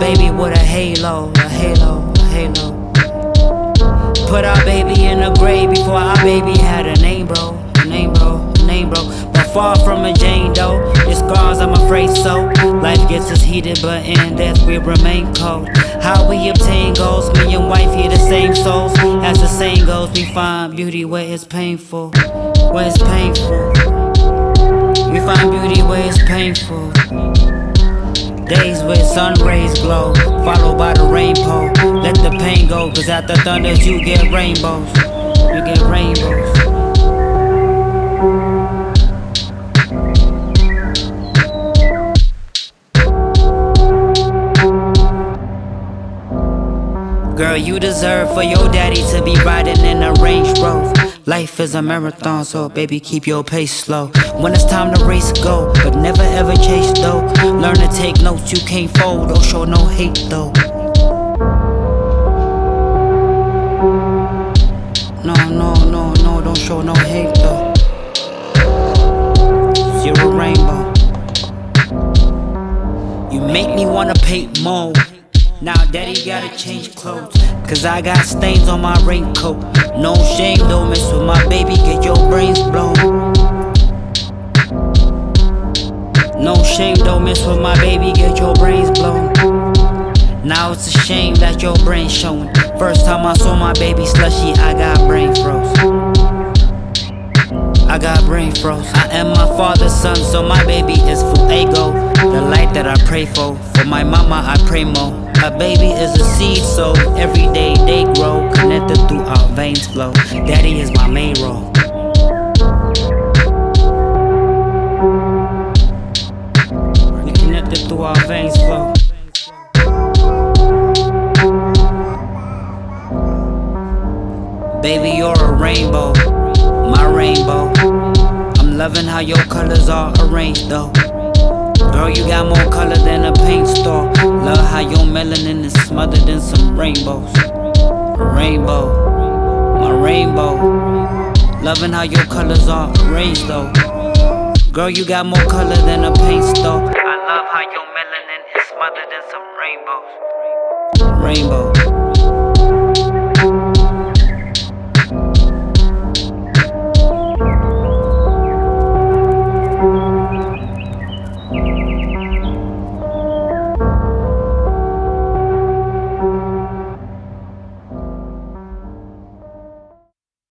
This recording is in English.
baby with a halo, a halo, a halo. Put our baby in the grave before our baby had a name, bro. A name, bro, a name, bro. But far from a Jane doe, your scars, I'm afraid so. Life gets us heated, but in death we remain cold. How we obtain goals, me and wife hear the same souls. As the saying goes, we find beauty where it's painful, where it's painful. We find beauty where it's painful. Days where sun rays glow, followed by the rainbow. Let the pain go, cause at the thunders you get rainbows. You get rainbows. Girl, you deserve for your daddy to be riding in a Range Rover. Life is a marathon, so baby, keep your pace slow. When it's time to race, go, but never ever chase though. Learn to take notes, you can't fold, don't show no hate though. No, no, no, no, don't show no hate though. Zero rainbow. You make me wanna paint more. Now daddy gotta change clothes, cause I got stains on my raincoat. No shame, don't mess with my baby, get your brains blown. No shame, don't mess with my baby, get your brains blown. Now it's a shame that your brain's showing. First time I saw my baby slushy, I got brain froze. I got brain froze. I am my father's son, so my baby is fuego. The light that I pray for my mama I pray more. A baby is a seed, so every day they grow. Connected through our veins flow. Daddy is my main role. We connected through our veins flow. Baby, you're a rainbow, my rainbow. I'm loving how your colors are arranged though. Girl, you got more color than a paint store. Love how your melanin is smothered in some rainbows. Rainbow, my rainbow. Loving how your colors are arranged though. Girl, you got more color than a paint store. I love how your melanin is smothered in some rainbows. Rainbow.